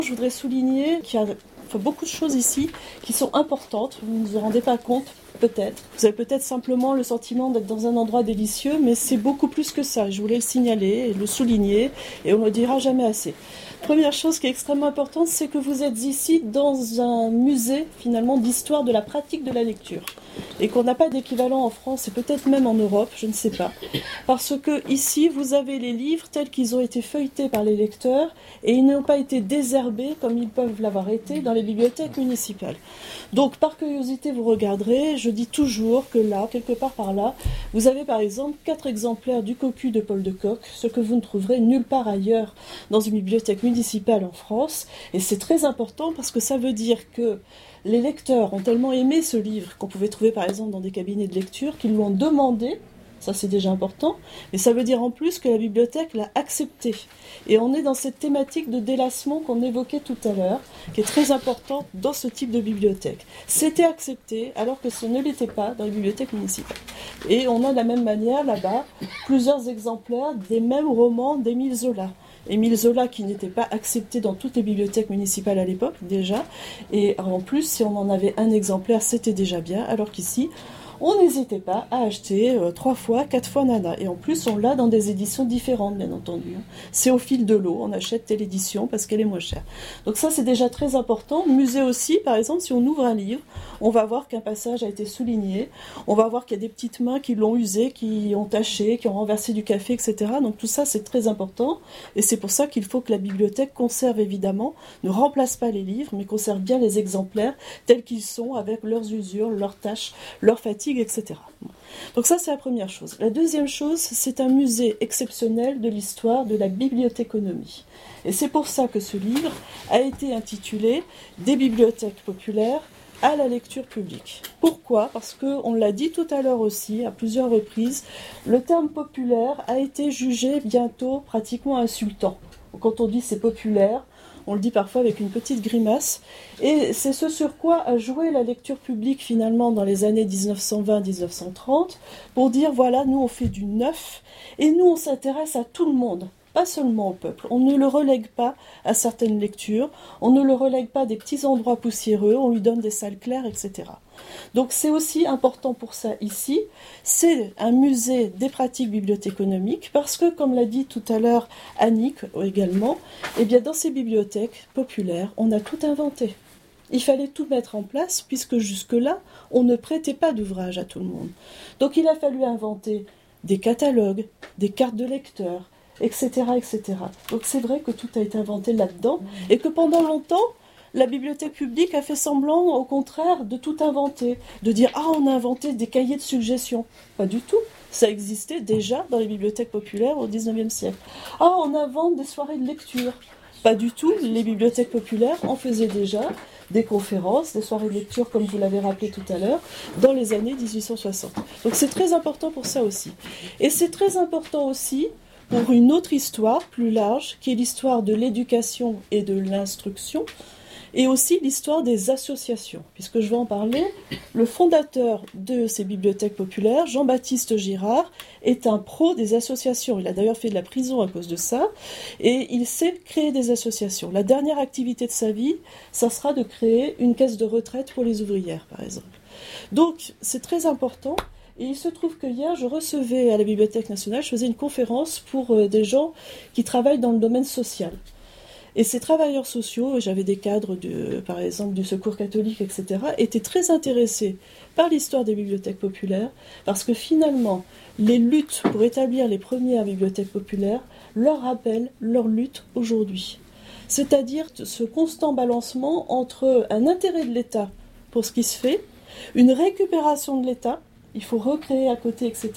Je voudrais souligner qu'il y a beaucoup de choses ici qui sont importantes. Vous ne vous en rendez pas compte, peut-être. Vous avez peut-être simplement le sentiment d'être dans un endroit délicieux, mais c'est beaucoup plus que ça. Je voulais le signaler et le souligner, et on ne le dira jamais assez. Première chose qui est extrêmement importante, c'est que vous êtes ici dans un musée, finalement, d'histoire de la pratique de la lecture. Et qu'on n'a pas d'équivalent en France, et peut-être même en Europe, je ne sais pas. Parce que ici, vous avez les livres tels qu'ils ont été feuilletés par les lecteurs, et ils n'ont pas été désherbés comme ils peuvent l'avoir été dans les bibliothèques municipales. Donc, par curiosité, vous regarderez, je dis toujours que là, quelque part par là, vous avez par exemple 4 exemplaires du Cocu de Paul de Kock, ce que vous ne trouverez nulle part ailleurs dans une bibliothèque municipale en France. Et c'est très important parce que ça veut dire que les lecteurs ont tellement aimé ce livre qu'on pouvait trouver par exemple dans des cabinets de lecture qu'ils l'ont demandé. Ça, c'est déjà important. Mais ça veut dire en plus que la bibliothèque l'a accepté. Et on est dans cette thématique de délassement qu'on évoquait tout à l'heure, qui est très importante dans ce type de bibliothèque. C'était accepté, alors que ce ne l'était pas dans les bibliothèques municipales. Et on a de la même manière, là-bas, plusieurs exemplaires des mêmes romans d'Émile Zola. Émile Zola qui n'était pas accepté dans toutes les bibliothèques municipales à l'époque, déjà. Et en plus, si on en avait un exemplaire, c'était déjà bien, alors qu'ici, on n'hésitait pas à acheter 3 fois, 4 fois Nana. Et en plus, on l'a dans des éditions différentes, bien entendu. C'est au fil de l'eau, on achète telle édition parce qu'elle est moins chère. Donc ça, c'est déjà très important. Musée aussi, par exemple, si on ouvre un livre, on va voir qu'un passage a été souligné. On va voir qu'il y a des petites mains qui l'ont usé, qui ont taché, qui ont renversé du café, etc. Donc tout ça, c'est très important. Et c'est pour ça qu'il faut que la bibliothèque conserve, évidemment, ne remplace pas les livres, mais conserve bien les exemplaires tels qu'ils sont, avec leurs usures, leurs taches, leurs fatigues, etc. Donc ça, c'est la première chose. La deuxième chose, c'est un musée exceptionnel de l'histoire de la bibliothéconomie. Et c'est pour ça que ce livre a été intitulé « Des bibliothèques populaires à la lecture publique ». Pourquoi ? Parce qu'on l'a dit tout à l'heure aussi, à plusieurs reprises, le terme populaire a été jugé bientôt pratiquement insultant. Quand on dit c'est populaire, on le dit parfois avec une petite grimace, et c'est ce sur quoi a joué la lecture publique finalement dans les années 1920-1930, pour dire voilà, nous on fait du neuf, et nous on s'intéresse à tout le monde, pas seulement au peuple. On ne le relègue pas à certaines lectures, on ne le relègue pas à des petits endroits poussiéreux, on lui donne des salles claires, etc. Donc c'est aussi important pour ça ici, c'est un musée des pratiques bibliothéconomiques parce que, comme l'a dit tout à l'heure Annick également, eh bien dans ces bibliothèques populaires, on a tout inventé. Il fallait tout mettre en place puisque jusque-là, on ne prêtait pas d'ouvrage à tout le monde. Donc il a fallu inventer des catalogues, des cartes de lecteurs, etc., etc. Donc c'est vrai que tout a été inventé là-dedans et que pendant longtemps, la bibliothèque publique a fait semblant, au contraire, de tout inventer, de dire « Ah, on a inventé des cahiers de suggestions ». Pas du tout. Ça existait déjà dans les bibliothèques populaires au XIXe siècle. « Ah, on invente des soirées de lecture ». Pas du tout. Les bibliothèques populaires en faisaient déjà des conférences, des soirées de lecture, comme vous l'avez rappelé tout à l'heure, dans les années 1860. Donc c'est très important pour ça aussi. Et c'est très important aussi pour une autre histoire plus large, qui est l'histoire de l'éducation et de l'instruction, et aussi l'histoire des associations, puisque je vais en parler. Le fondateur de ces bibliothèques populaires, Jean-Baptiste Girard, est un pro des associations. Il a d'ailleurs fait de la prison à cause de ça, et il sait créer des associations. La dernière activité de sa vie, ça sera de créer une caisse de retraite pour les ouvrières, par exemple. Donc, c'est très important. Et il se trouve que hier, je recevais à la Bibliothèque nationale, je faisais une conférence pour des gens qui travaillent dans le domaine social. Et ces travailleurs sociaux, j'avais des cadres, par exemple, du Secours catholique, etc., étaient très intéressés par l'histoire des bibliothèques populaires, parce que finalement, les luttes pour établir les premières bibliothèques populaires leur rappellent leur lutte aujourd'hui. C'est-à-dire ce constant balancement entre un intérêt de l'État pour ce qui se fait, une récupération de l'État, il faut recréer à côté, etc.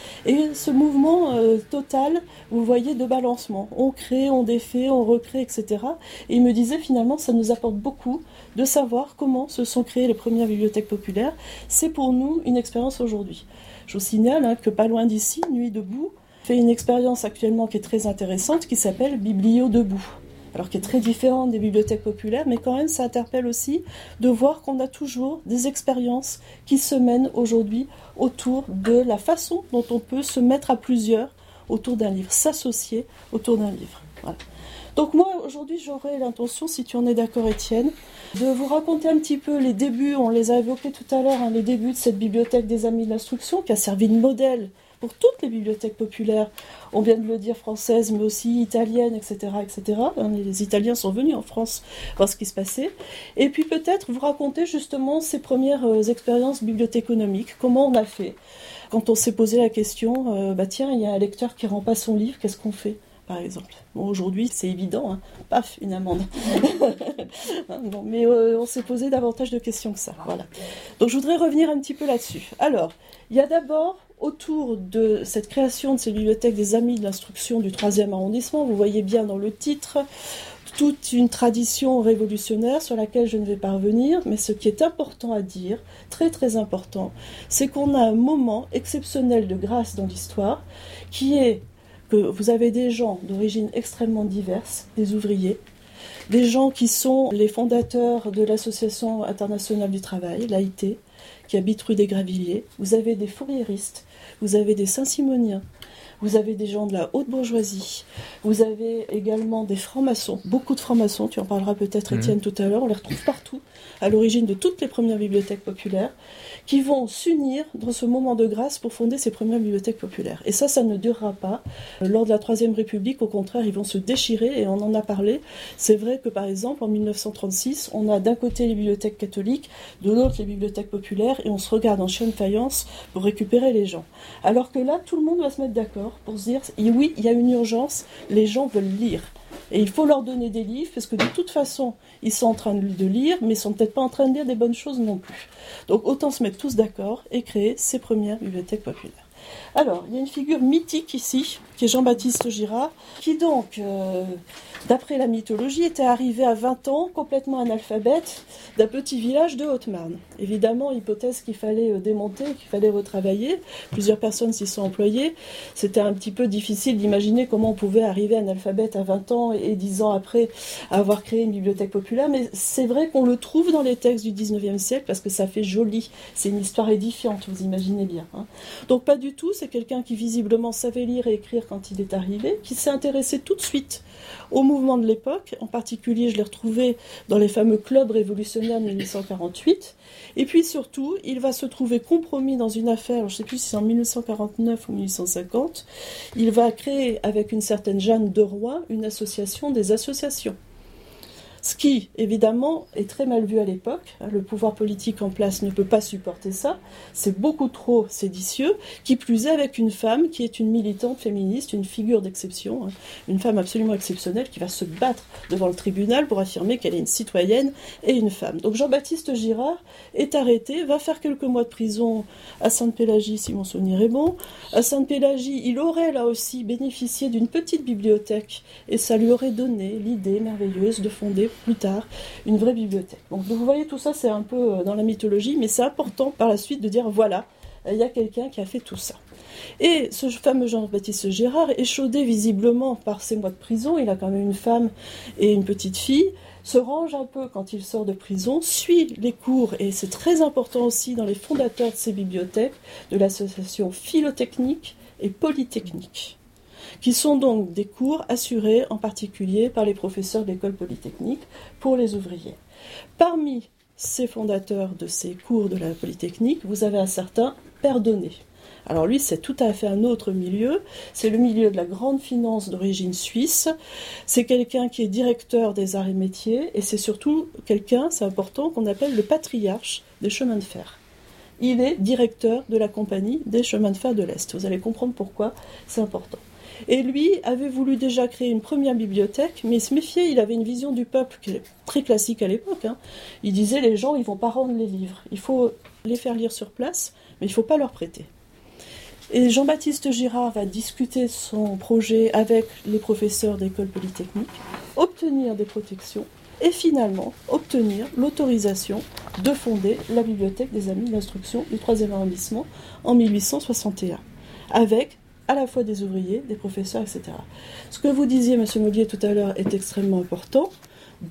Et ce mouvement total, vous voyez, de balancement. On crée, on défait, on recrée, etc. Et il me disait, finalement, ça nous apporte beaucoup de savoir comment se sont créées les premières bibliothèques populaires. C'est pour nous une expérience aujourd'hui. Je vous signale que pas loin d'ici, Nuit debout fait une expérience actuellement qui est très intéressante, qui s'appelle Biblio debout. Alors qui est très différente des bibliothèques populaires, mais quand même ça interpelle aussi de voir qu'on a toujours des expériences qui se mènent aujourd'hui autour de la façon dont on peut se mettre à plusieurs autour d'un livre, s'associer autour d'un livre. Voilà. Donc moi, aujourd'hui, j'aurais l'intention, si tu en es d'accord Étienne, de vous raconter un petit peu les débuts, on les a évoqués tout à l'heure, les débuts de cette bibliothèque des Amis de l'Instruction, qui a servi de modèle pour toutes les bibliothèques populaires, on vient de le dire, françaises, mais aussi italiennes, etc., etc. Les Italiens sont venus en France voir ce qui se passait. Et puis peut-être vous raconter justement ces premières expériences bibliothéconomiques, comment on a fait. Quand on s'est posé la question, tiens, il y a un lecteur qui rend pas son livre, qu'est-ce qu'on fait ? Par exemple. Bon, aujourd'hui, c'est évident, paf, une amende. Mais on s'est posé davantage de questions que ça. Voilà. Donc je voudrais revenir un petit peu là-dessus. Alors, il y a d'abord, autour de cette création de ces bibliothèques des Amis de l'Instruction du 3e arrondissement, vous voyez bien dans le titre, toute une tradition révolutionnaire sur laquelle je ne vais pas revenir, mais ce qui est important à dire, très très important, c'est qu'on a un moment exceptionnel de grâce dans l'histoire, qui est que vous avez des gens d'origine extrêmement diverses, des ouvriers, des gens qui sont les fondateurs de l'Association internationale du travail, l'AIT, qui habitent rue des Gravilliers, vous avez des fourriéristes, vous avez des Saint-Simoniens, vous avez des gens de la haute bourgeoisie, vous avez également des francs-maçons, beaucoup de francs-maçons, tu en parleras peut-être Étienne tout à l'heure, on les retrouve partout, à l'origine de toutes les premières bibliothèques populaires, qui vont s'unir dans ce moment de grâce pour fonder ces premières bibliothèques populaires. Et ça ne durera pas. Lors de la Troisième République, au contraire, ils vont se déchirer, et on en a parlé. C'est vrai que, par exemple, en 1936, on a d'un côté les bibliothèques catholiques, de l'autre les bibliothèques populaires, et on se regarde en chien de faïence pour récupérer les gens. Alors que là, tout le monde va se mettre d'accord pour se dire, oui, il y a une urgence, les gens veulent lire. Et il faut leur donner des livres, parce que de toute façon, ils sont en train de lire, mais ils sont peut-être pas en train de lire des bonnes choses non plus. Donc autant se mettre tous d'accord et créer ces premières bibliothèques populaires. Alors, il y a une figure mythique ici, qui est Jean-Baptiste Girard, qui donc, d'après la mythologie, était arrivé à 20 ans, complètement analphabète, d'un petit village de Haute-Marne. Évidemment, hypothèse qu'il fallait démonter, qu'il fallait retravailler. Plusieurs personnes s'y sont employées. C'était un petit peu difficile d'imaginer comment on pouvait arriver analphabète à 20 ans et 10 ans après avoir créé une bibliothèque populaire. Mais c'est vrai qu'on le trouve dans les textes du 19e siècle parce que ça fait joli. C'est une histoire édifiante, vous imaginez bien. Donc pas du tout, c'est quelqu'un qui visiblement savait lire et écrire quand il est arrivé, qui s'est intéressé tout de suite au mouvement de l'époque. En particulier, je l'ai retrouvé dans les fameux clubs révolutionnaires de 1848. Et puis surtout, il va se trouver compromis dans une affaire, je ne sais plus si c'est en 1949 ou 1850, il va créer avec une certaine Jeanne de Roy une association des associations. Ce qui, évidemment, est très mal vu à l'époque. Le pouvoir politique en place ne peut pas supporter ça. C'est beaucoup trop séditieux. Qui plus est avec une femme qui est une militante féministe, une figure d'exception, une femme absolument exceptionnelle qui va se battre devant le tribunal pour affirmer qu'elle est une citoyenne et une femme. Donc Jean-Baptiste Girard est arrêté, va faire quelques mois de prison à Sainte-Pélagie, si mon souvenir est bon. À Sainte-Pélagie, il aurait là aussi bénéficié d'une petite bibliothèque et ça lui aurait donné l'idée merveilleuse de fonder plus tard une vraie bibliothèque. Donc vous voyez, tout ça c'est un peu dans la mythologie, mais c'est important par la suite de dire voilà, il y a quelqu'un qui a fait tout ça. Et ce fameux Jean-Baptiste Girard, échaudé visiblement par ses mois de prison, il a quand même une femme et une petite fille, se range un peu quand il sort de prison, suit les cours, et c'est très important aussi dans les fondateurs de ces bibliothèques, de l'association philotechnique et polytechnique, qui sont donc des cours assurés en particulier par les professeurs de l'école polytechnique pour les ouvriers. Parmi ces fondateurs de ces cours de la Polytechnique, vous avez un certain Perdonné. Alors lui, c'est tout à fait un autre milieu, c'est le milieu de la grande finance d'origine suisse, c'est quelqu'un qui est directeur des arts et métiers, et c'est surtout quelqu'un, c'est important, qu'on appelle le patriarche des chemins de fer. Il est directeur de la compagnie des chemins de fer de l'Est. Vous allez comprendre pourquoi c'est important. Et lui avait voulu déjà créer une première bibliothèque, mais il se méfiait, il avait une vision du peuple qui est très classique à l'époque. Il disait, les gens, ils ne vont pas rendre les livres. Il faut les faire lire sur place, mais il ne faut pas leur prêter. Et Jean-Baptiste Girard va discuter son projet avec les professeurs d'école polytechnique, obtenir des protections, et finalement obtenir l'autorisation de fonder la bibliothèque des Amis de l'Instruction du 3e arrondissement en 1861, avec à la fois des ouvriers, des professeurs, etc. Ce que vous disiez, M. Mollier, tout à l'heure, est extrêmement important. Dans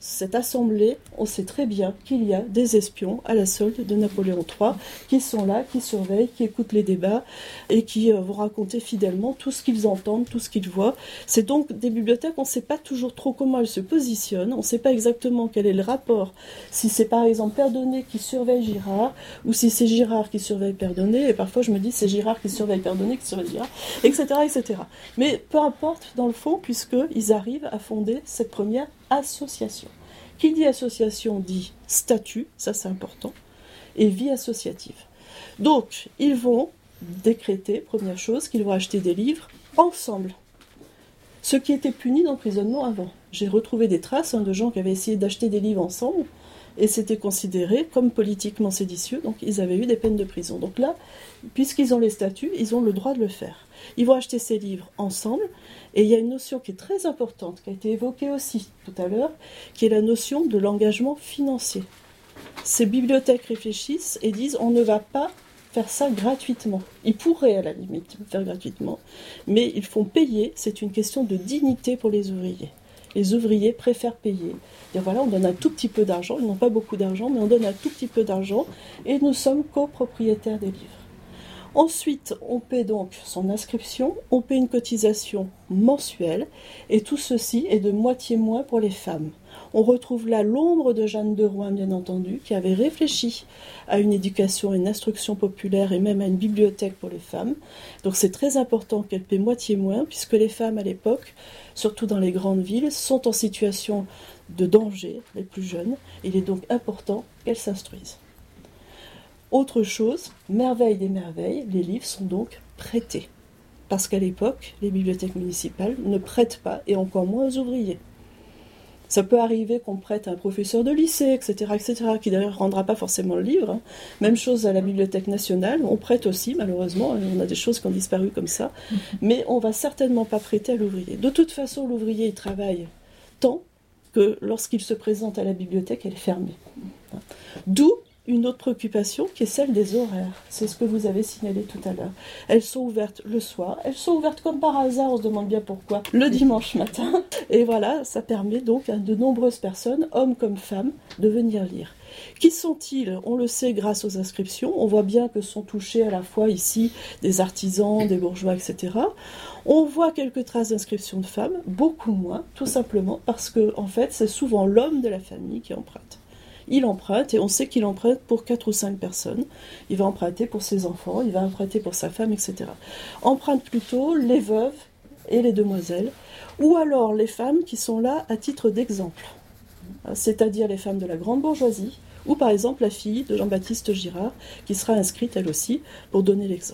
cette assemblée, on sait très bien qu'il y a des espions à la solde de Napoléon III qui sont là, qui surveillent, qui écoutent les débats et qui vont raconter fidèlement tout ce qu'ils entendent, tout ce qu'ils voient. C'est donc des bibliothèques, on ne sait pas toujours trop comment elles se positionnent, on ne sait pas exactement quel est le rapport, si c'est par exemple Perdonné qui surveille Girard, ou si c'est Girard qui surveille Perdonné, et parfois je me dis c'est Girard qui surveille Perdonné, qui surveille Girard, etc., etc. Mais peu importe dans le fond, puisqu'ils arrivent à fonder cette première association. Qui dit association dit statut, ça c'est important, et vie associative. Donc, ils vont décréter, première chose, qu'ils vont acheter des livres ensemble. Ce qui était puni d'emprisonnement avant. J'ai retrouvé des traces de gens qui avaient essayé d'acheter des livres ensemble, et c'était considéré comme politiquement séditieux, donc ils avaient eu des peines de prison. Donc là, puisqu'ils ont les statuts, ils ont le droit de le faire. Ils vont acheter ces livres ensemble, et il y a une notion qui est très importante, qui a été évoquée aussi tout à l'heure, qui est la notion de l'engagement financier. Ces bibliothèques réfléchissent et disent on ne va pas faire ça gratuitement. Ils pourraient à la limite le faire gratuitement, mais ils font payer, c'est une question de dignité pour les ouvriers. Les ouvriers préfèrent payer. Dire voilà, on donne un tout petit peu d'argent, ils n'ont pas beaucoup d'argent, mais on donne un tout petit peu d'argent et nous sommes copropriétaires des livres. Ensuite, on paie donc son inscription, on paie une cotisation mensuelle, et tout ceci est de moitié moins pour les femmes. On retrouve là l'ombre de Jeanne de Rouen, bien entendu, qui avait réfléchi à une éducation et une instruction populaire et même à une bibliothèque pour les femmes. Donc c'est très important qu'elle paie moitié moins, puisque les femmes à l'époque, surtout dans les grandes villes, sont en situation de danger, les plus jeunes. Il est donc important qu'elles s'instruisent. Autre chose, merveille des merveilles, les livres sont donc prêtés. Parce qu'à l'époque, les bibliothèques municipales ne prêtent pas, et encore moins aux ouvriers. Ça peut arriver qu'on prête à un professeur de lycée, etc., qui d'ailleurs ne rendra pas forcément le livre. Même chose à la Bibliothèque nationale, on prête aussi, malheureusement, on a des choses qui ont disparu comme ça, mais on ne va certainement pas prêter à l'ouvrier. De toute façon, l'ouvrier, il travaille tant que lorsqu'il se présente à la bibliothèque, elle est fermée. D'où une autre préoccupation qui est celle des horaires. C'est ce que vous avez signalé tout à l'heure. Elles sont ouvertes le soir, elles sont ouvertes comme par hasard, on se demande bien pourquoi, le dimanche matin. Et voilà, ça permet donc à de nombreuses personnes, hommes comme femmes, de venir lire. Qui sont-ils? On le sait grâce aux inscriptions. On voit bien que sont touchés à la fois ici des artisans, des bourgeois, etc. On voit quelques traces d'inscription de femmes, beaucoup moins, tout simplement parce que, en fait, c'est souvent l'homme de la famille qui emprunte. Il emprunte, et on sait qu'il emprunte pour 4 ou 5 personnes. Il va emprunter pour ses enfants, il va emprunter pour sa femme, etc. Empruntent plutôt les veuves et les demoiselles, ou alors les femmes qui sont là à titre d'exemple, c'est-à-dire les femmes de la grande bourgeoisie, ou par exemple la fille de Jean-Baptiste Girard, qui sera inscrite elle aussi, pour donner l'exemple.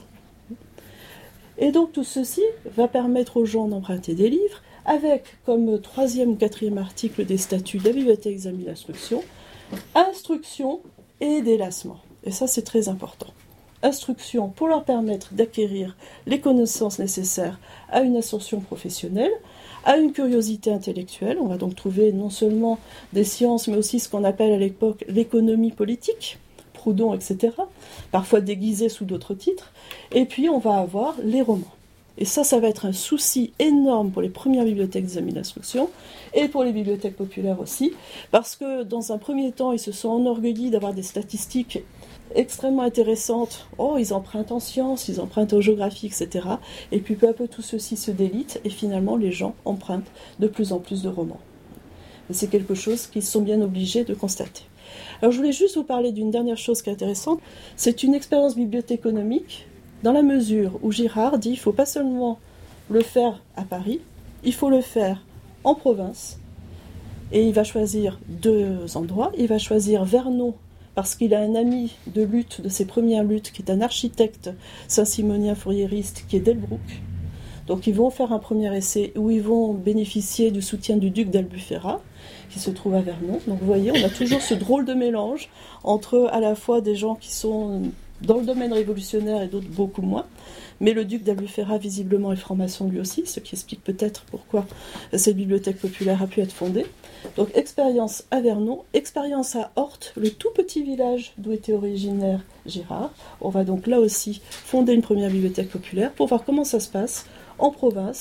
Et donc tout ceci va permettre aux gens d'emprunter des livres, avec comme 3e ou 4e article des statuts de la bibliothèque examen d'instruction, instruction et délassement. Et ça, c'est très important. Instruction pour leur permettre d'acquérir les connaissances nécessaires à une ascension professionnelle, à une curiosité intellectuelle. On va donc trouver non seulement des sciences, mais aussi ce qu'on appelle à l'époque l'économie politique, Proudhon, etc., parfois déguisés sous d'autres titres. Et puis, on va avoir les romans. Et ça va être un souci énorme pour les premières bibliothèques des amis d'instruction et pour les bibliothèques populaires aussi, parce que dans un premier temps, ils se sont enorgueillis d'avoir des statistiques extrêmement intéressantes. Oh, ils empruntent en sciences, ils empruntent en géographie, etc. Et puis peu à peu, tout ceci se délite et finalement, les gens empruntent de plus en plus de romans. Et c'est quelque chose qu'ils sont bien obligés de constater. Alors, je voulais juste vous parler d'une dernière chose qui est intéressante. C'est une expérience bibliothéconomique, dans la mesure où Girard dit qu'il ne faut pas seulement le faire à Paris, il faut le faire en province. Et il va choisir 2 endroits. Il va choisir Vernon, parce qu'il a un ami de lutte, de ses premières luttes, qui est un architecte saint-simonien fourriériste, qui est Delbrouck. Donc ils vont faire un premier essai où ils vont bénéficier du soutien du duc d'Albufera, qui se trouve à Vernon. Donc vous voyez, on a toujours ce drôle de mélange entre à la fois des gens qui sont dans le domaine révolutionnaire et d'autres beaucoup moins. Mais le duc d'Albufera, visiblement, est franc-maçon lui aussi, ce qui explique peut-être pourquoi cette bibliothèque populaire a pu être fondée. Donc, expérience à Vernon, expérience à Orthes, le tout petit village d'où était originaire Girard. On va donc là aussi fonder une première bibliothèque populaire pour voir comment ça se passe en province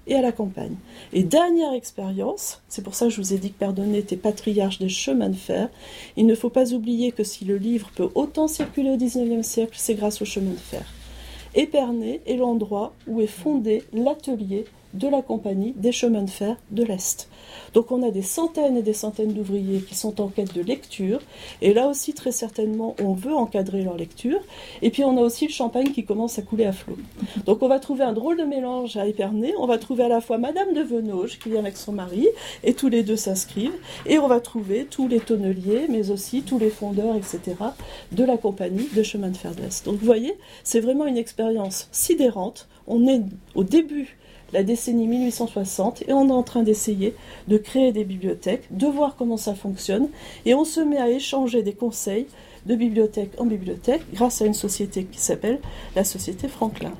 et à la campagne. Et dernière expérience, c'est pour ça que je vous ai dit que Perdonnet était patriarche des chemins de fer, il ne faut pas oublier que si le livre peut autant circuler au XIXe siècle, c'est grâce aux chemins de fer. Épernay est l'endroit où est fondé l'atelier de la compagnie des chemins de fer de l'Est. Donc on a des centaines et des centaines d'ouvriers qui sont en quête de lecture, et là aussi très certainement on veut encadrer leur lecture, et puis on a aussi le champagne qui commence à couler à flot. Donc on va trouver un drôle de mélange à Épernay, on va trouver à la fois Madame de Venauge qui vient avec son mari, et tous les deux s'inscrivent, et on va trouver tous les tonneliers, mais aussi tous les fondeurs, etc., de la compagnie de chemin de fer de l'Est. Donc vous voyez, c'est vraiment une expérience sidérante, on est au début la décennie 1860, et on est en train d'essayer de créer des bibliothèques, de voir comment ça fonctionne, et on se met à échanger des conseils de bibliothèque en bibliothèque grâce à une société qui s'appelle la Société Franklin.